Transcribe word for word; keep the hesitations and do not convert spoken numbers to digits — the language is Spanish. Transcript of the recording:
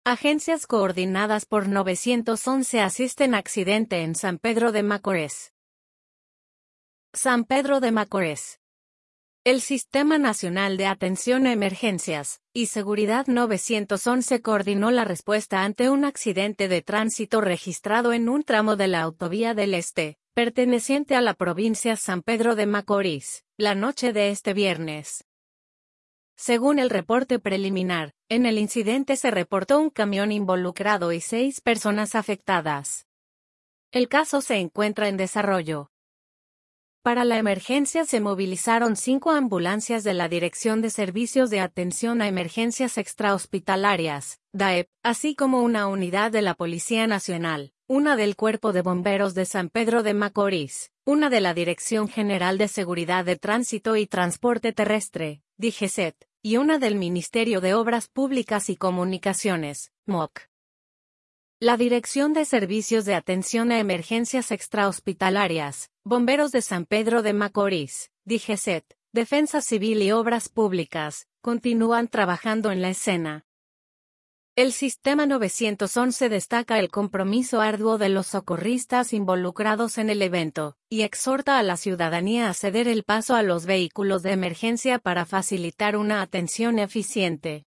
Agencias coordinadas por novecientos once asisten a accidente en San Pedro de Macorís. San Pedro de Macorís. El Sistema Nacional de Atención a Emergencias y Seguridad novecientos once coordinó la respuesta ante un accidente de tránsito registrado en un tramo de la Autovía del Este, perteneciente a la provincia San Pedro de Macorís, la noche de este viernes. Según el reporte preliminar, en el incidente se reportó un camión involucrado y seis personas afectadas. El caso se encuentra en desarrollo. Para la emergencia se movilizaron cinco ambulancias de la Dirección de Servicios de Atención a Emergencias Extrahospitalarias, D A E P, así como una unidad de la Policía Nacional, una del Cuerpo de Bomberos de San Pedro de Macorís, una de la Dirección General de Seguridad de Tránsito y Transporte Terrestre, D G C E T, y una del Ministerio de Obras Públicas y Comunicaciones, M O C. La Dirección de Servicios de Atención a Emergencias Extrahospitalarias, Bomberos de San Pedro de Macorís, D G C E T, Defensa Civil y Obras Públicas, continúan trabajando en la escena. El Sistema novecientos once destaca el compromiso arduo de los socorristas involucrados en el evento, y exhorta a la ciudadanía a ceder el paso a los vehículos de emergencia para facilitar una atención eficiente.